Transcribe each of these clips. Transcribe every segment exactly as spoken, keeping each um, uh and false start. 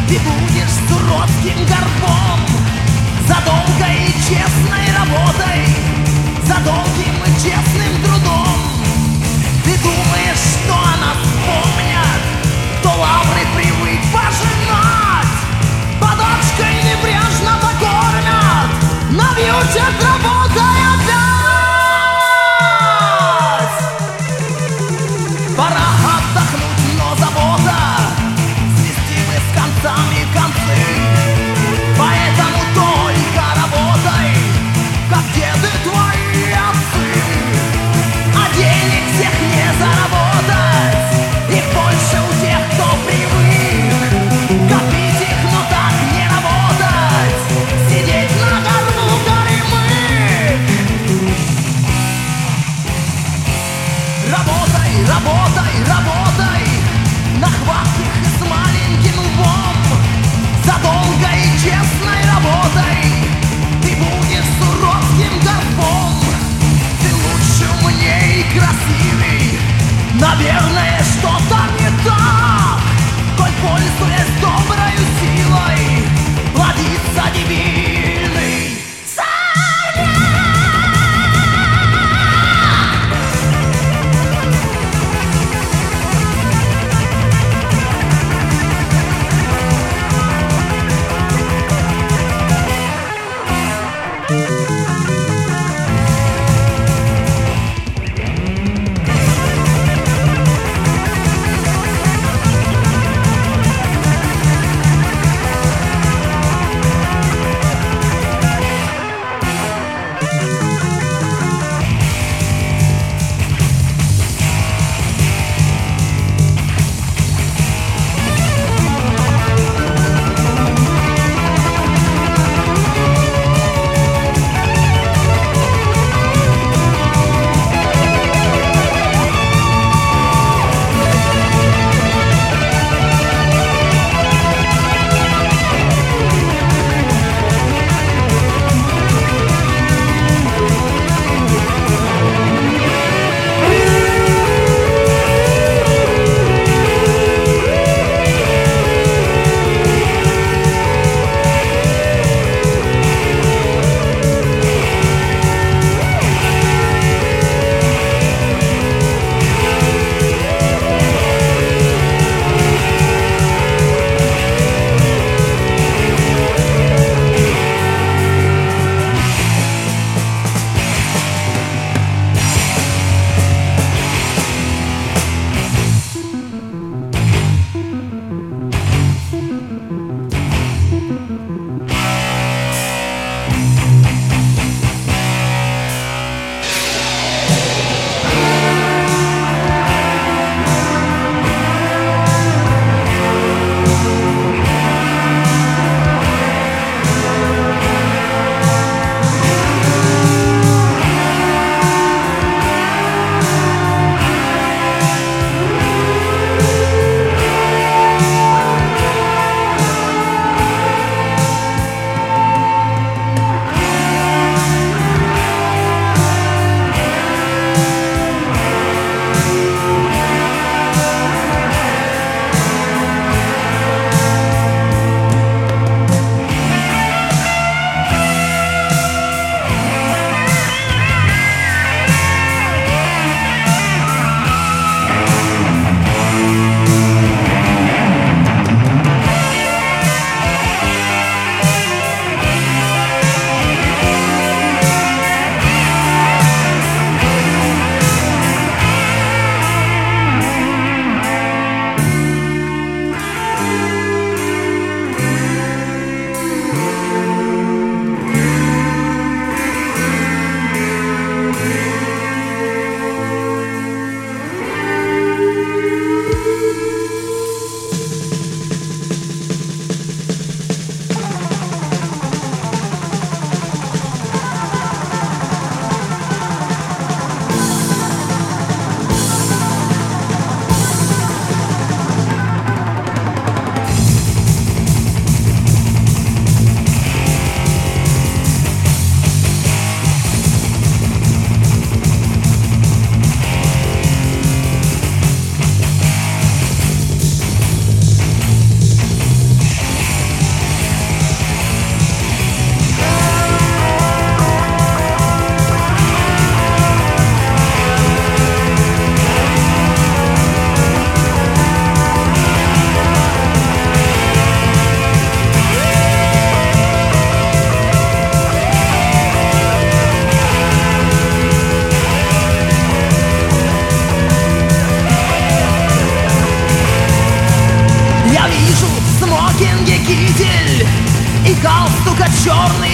Ты будешь суровским горбом за долгой и честной работой, за долгим и честным трудом. Ты думаешь, что о нас помнят, кто лавры привык пожинать, подачкой небрежно покормят, навьючат работой опять. Пора отдохнуть, но забота свести мы с концами концы, поэтому только работай, как деды твои отцы. А денег всех не заработать, их больше у тех, кто привык копить их, но так не работать, сидеть на горбу горемык. Работай, работай, работай на хватких и с маленьким лбом, за долгой и честной работой ты будешь суровским горбом. Ты лучше, умнее и красивей, наверное, что-то не так, коль пользуясь доброю силой плодится дебильный царь.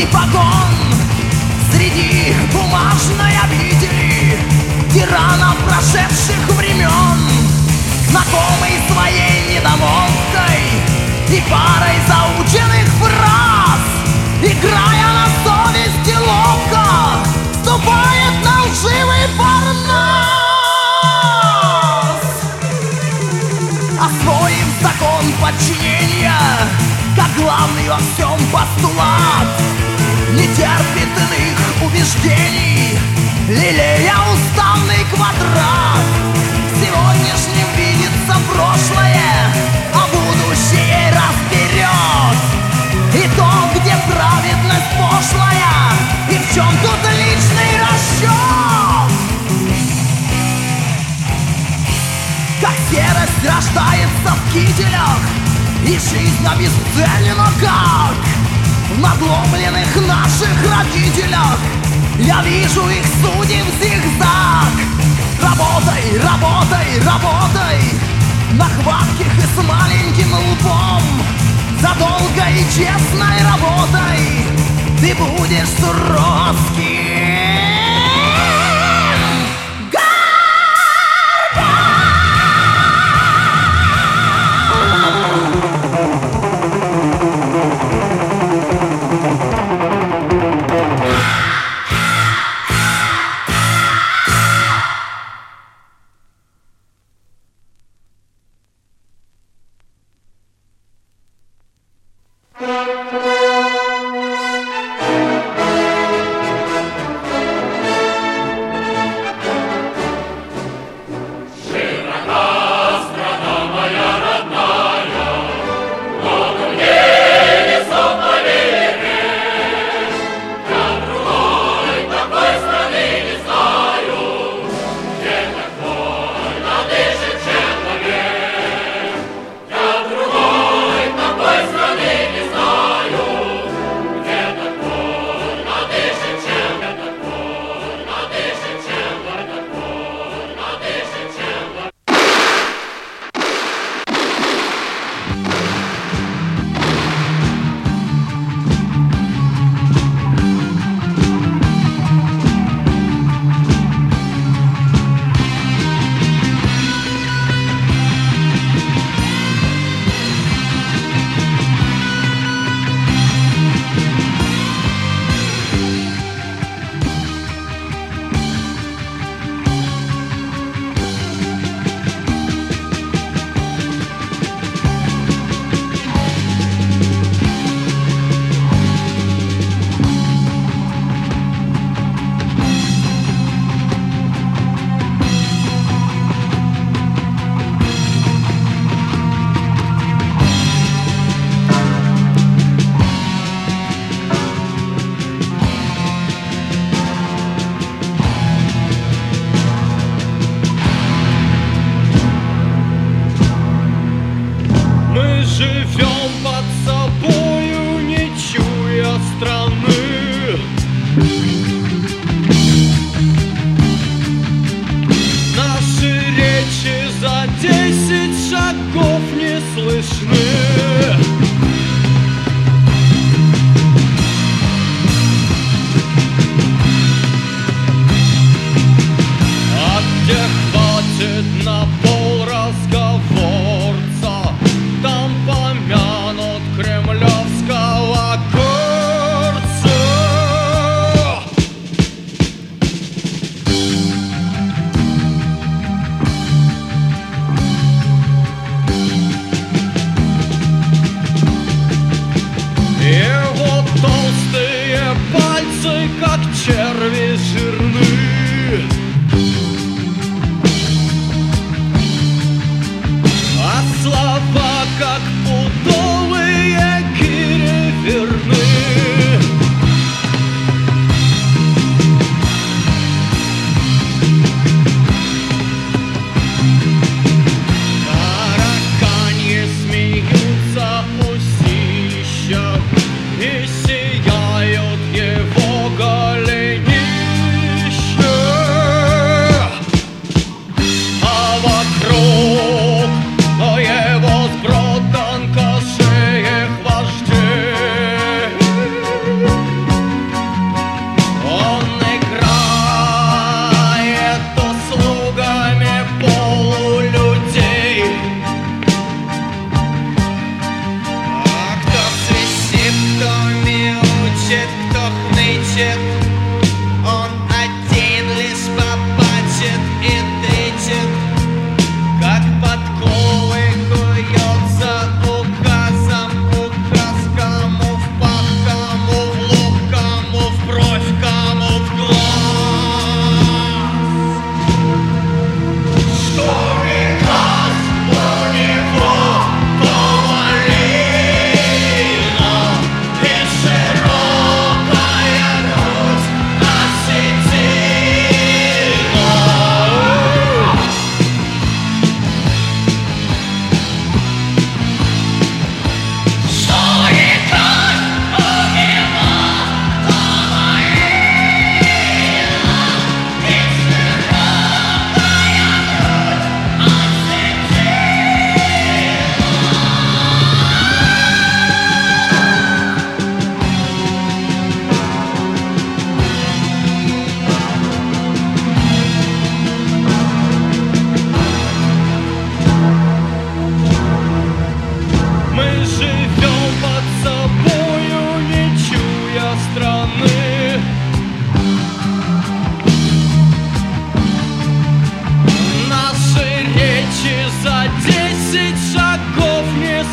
белый погон среди бумажной обители тиранов прошедших времен, знакомый своей недомолвкой и парой заученных фраз, играя на совести ловко, ступает на лживый парнас. Освоив закон подчинения, как главный во всем постулат, не терпит иных убеждений, лелея уставный квадрат. Сегодняшним видится прошлое, а будущее раз вперед. И то, где праведность пошлая, и в чем тут личный расчет. Как серость рождается в кителях, и жизнь обесценена как в надломленных наших родителях. Я вижу их судеб зигзаг. Работай, работай, работай на хватких и с маленьким лбом. За долгой и честной работой ты будешь суровским.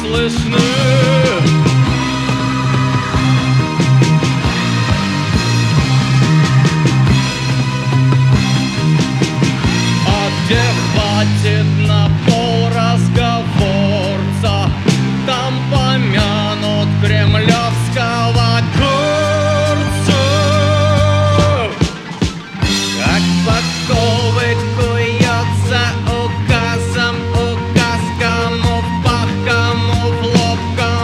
слышны. А где хватит на пол разговорца, там помянут кремлевского курца. Как подковы куется указом, указ кому в пах, кому в лоб, кому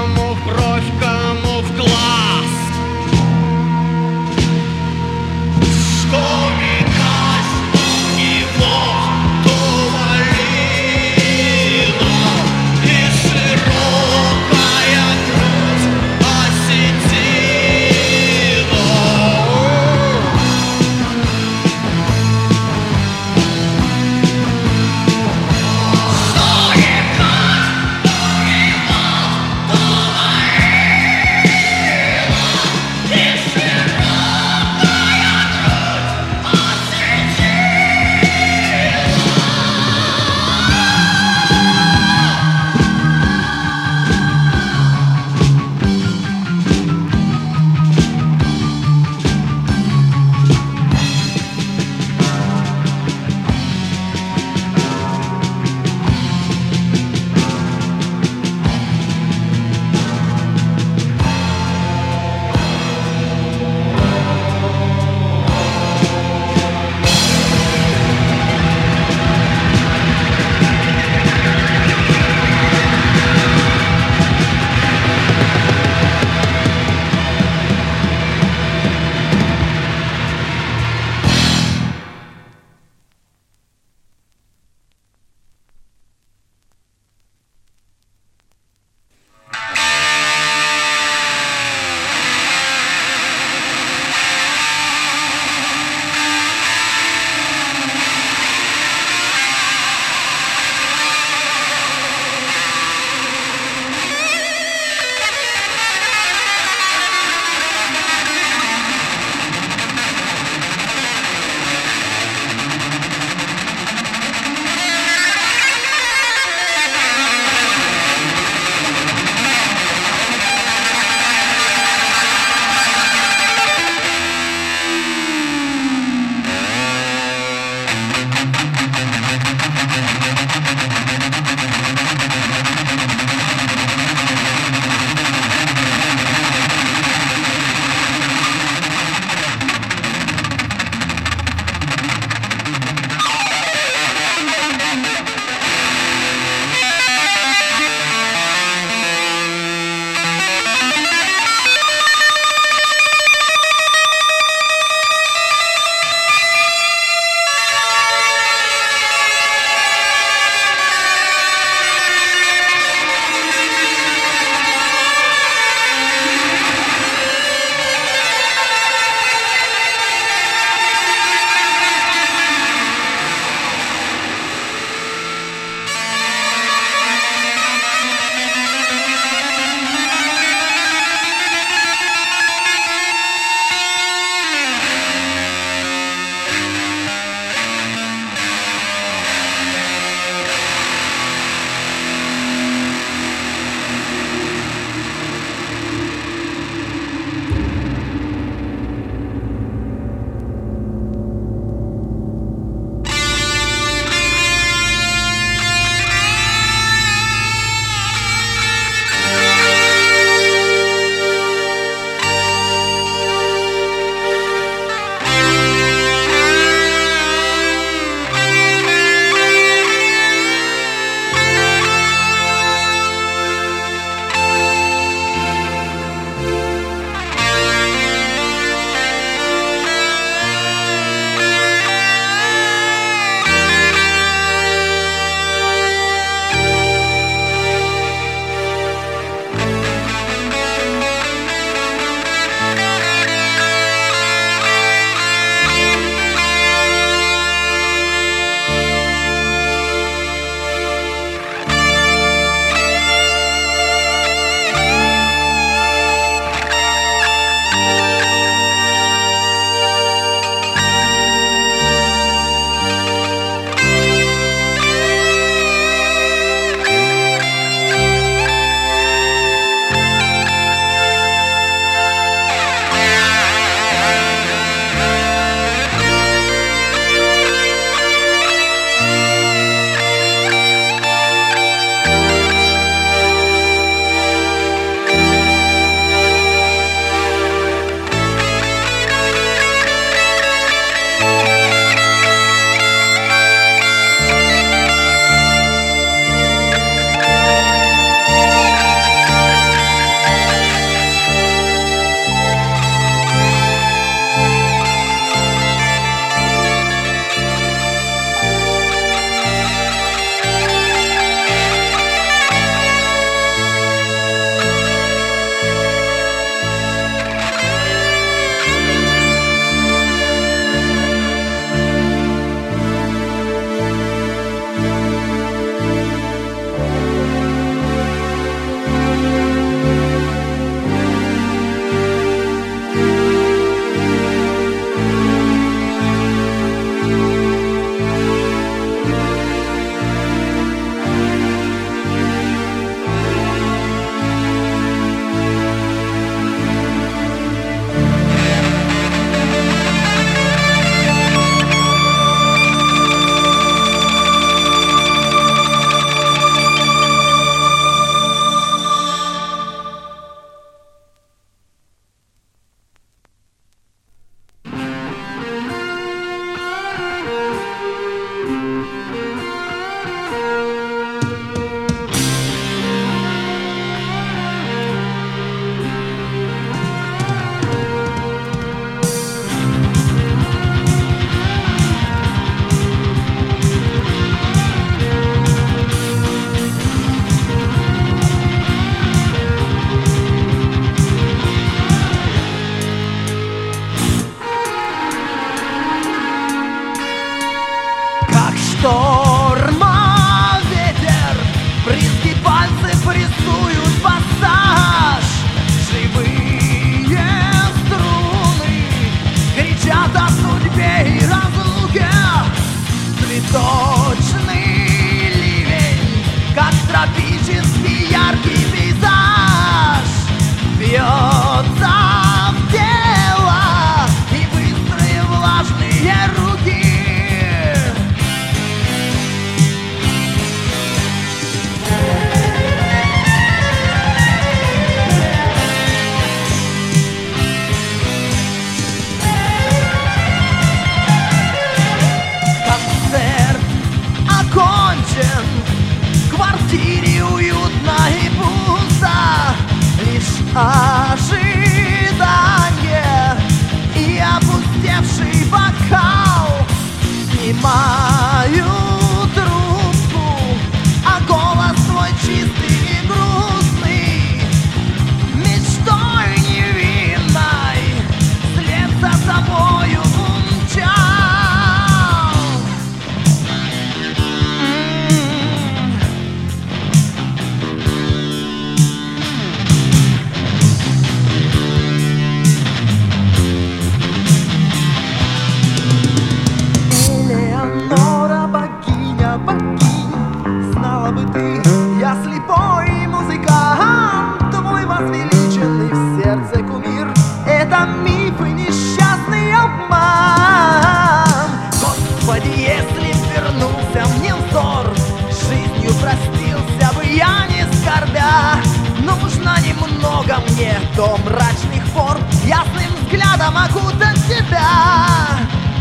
Знала бы ты, я слепой музыкант, твой возвеличенный в сердце кумир. Это миф и несчастный обман. Господи, если б вернулся мне взор, жизнью простился бы я не скорбя. Нужно немного мне до мрачных пор ясным взглядом окутать тебя.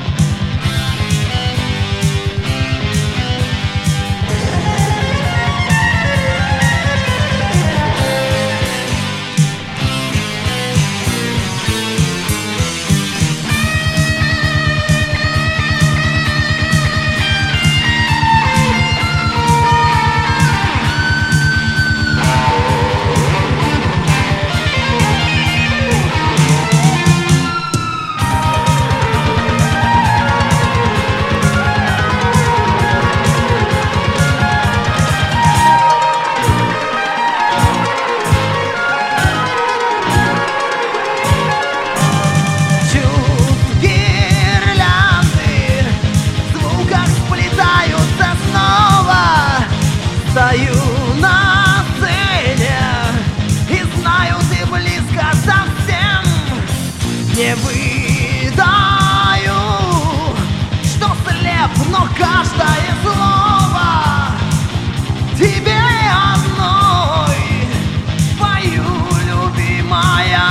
Стою на сцене и знаю, ты близко совсем. Не выдаю, что слеп, но каждое слово тебе одной пою, любимая.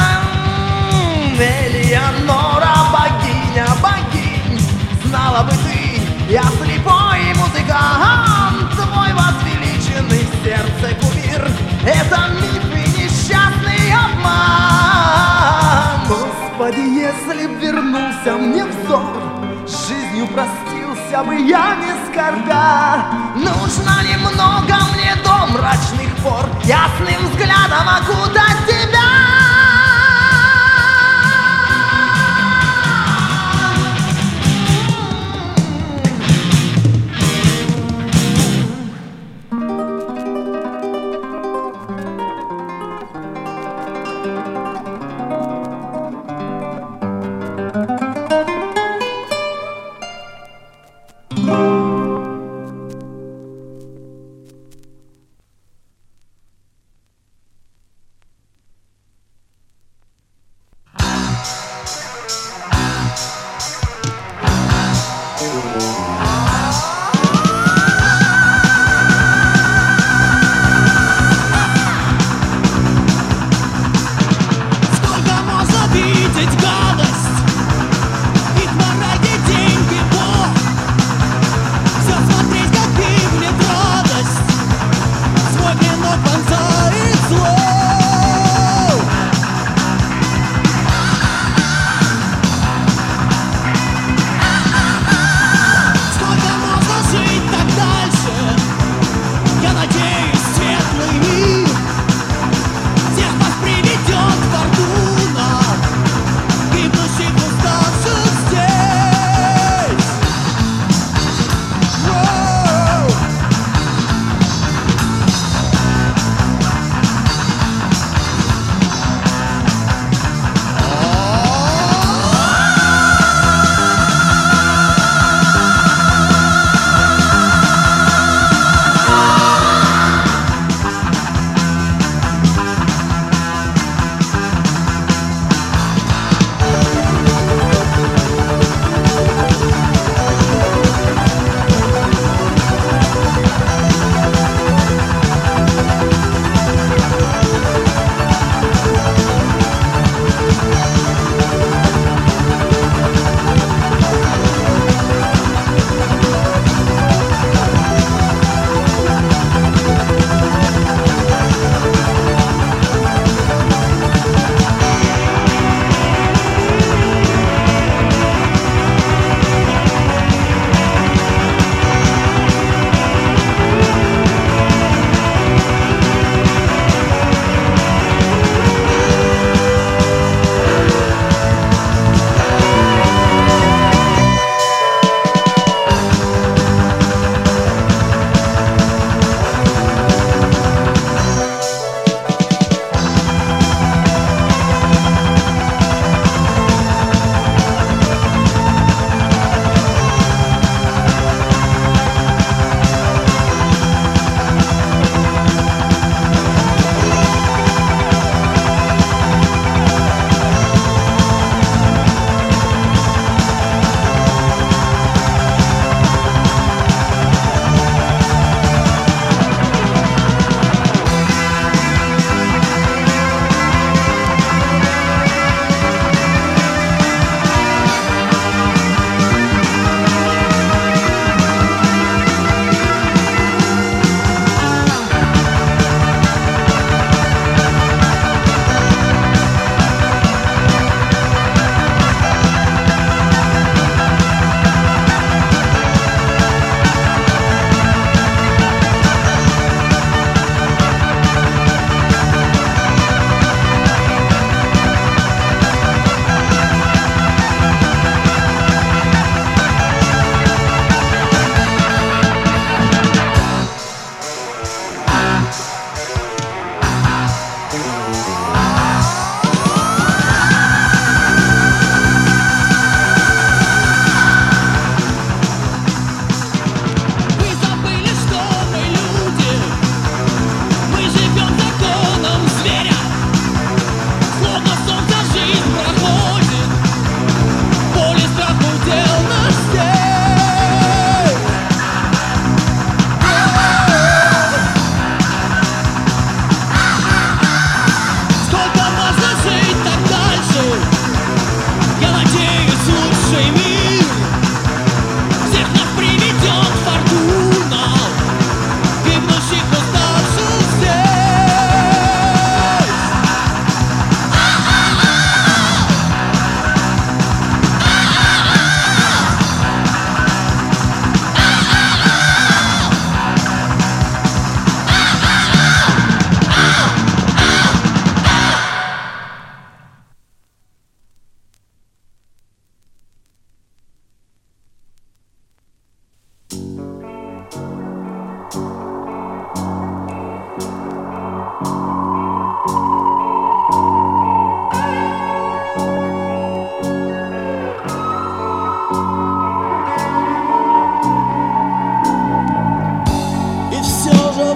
Элеонора, богиня богинь, знала бы ты, я слепой музыкант, твой возвеличенный в сердце кумир. Это миф и несчастный обман. Господи, если б вернулся мне взор, жизнью простился бы я не скорбя. Нужно немного мне до мрачных пор ясным взглядом окутать тебя.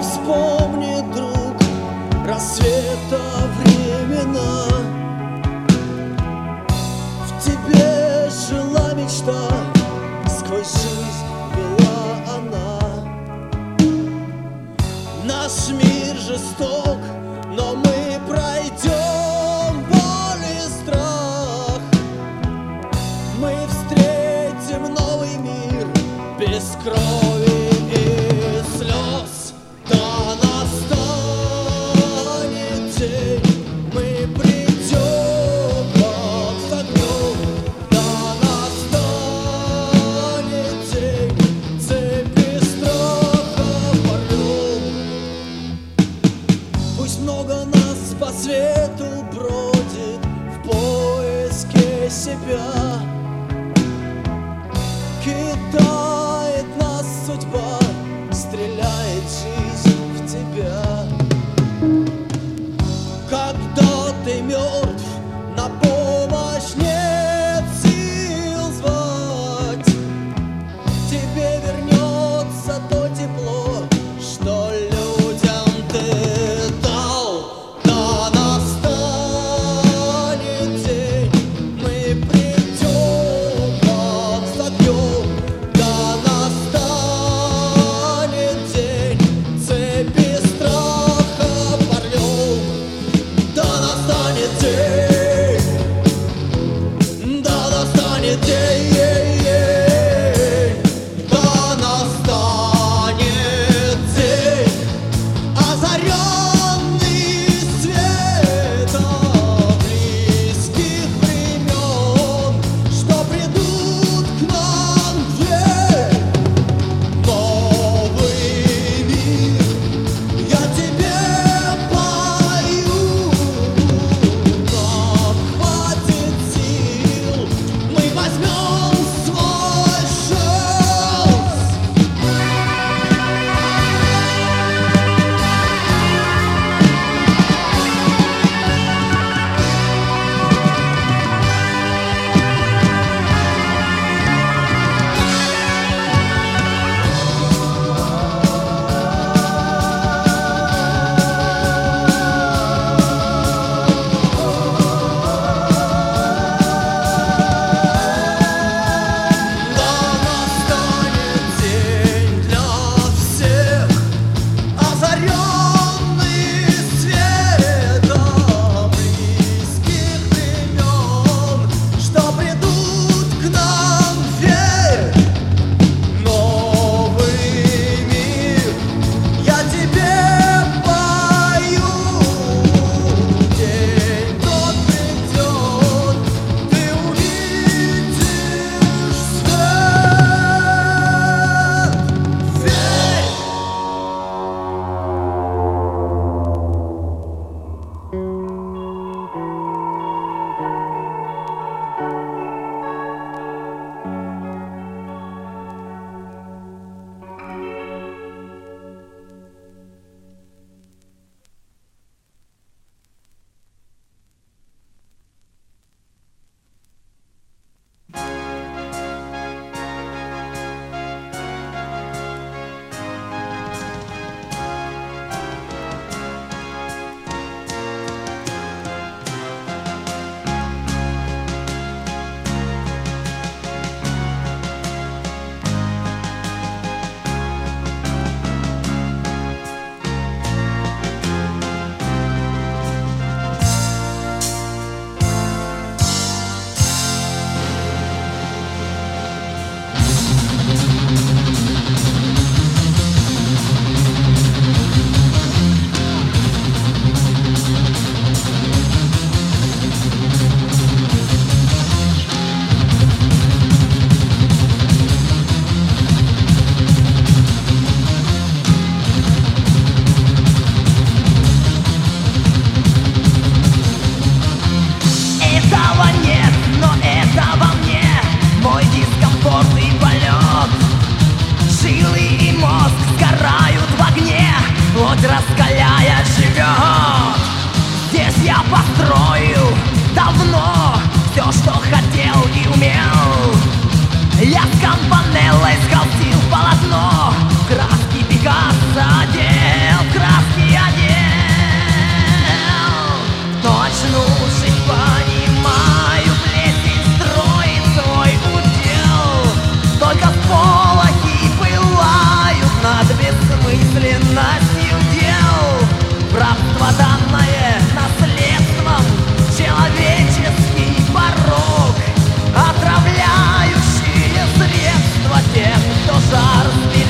вспомни, друг, рассвета времена. В тебе жила мечта, сквозь жизнь вела она. Наш мир жесток, но мы пройдем боль и страх. Мы встретим новый мир без крови и слез. Да настанет день, мы придем под с огнем. Да настанет день, цепи страха порвем. Пусть много нас по свету бродит в поиске себя. Кидает нас судьба, стреляет жизнь в тебя. Когда ты мертв, на помощь нет сил звать. Тебе вернется то тепло, что людям ты дал. Да настанет день, мы придем под с огнем. Да настанет день, цепи страха порвем. Да настанет день, да настанет день, да настанет день, озаренный светом близких времен, что придут к нам в дверь. Новый мир я тебе пою. Нам хватит сил, мы возьмем свой шанс. Да настанет день для всех, озаренный светом близких времен, что придут к нам в дверь. Новый мир я тебе пою. День тот придет, ты увидишь свет. Верь! Этого нет, но это во мне, мой дискомфорт и полет. Жилы и мозг сгорают в огне, плоть раскаляя живет. Здесь я построю давно все, что хотел и умел. Я с компанеллой сколотил полотно, краски Пикассо одел. бессмысленностью дел, в рабство данное наследством человеческий порок, отравляющие средства тех, кто жар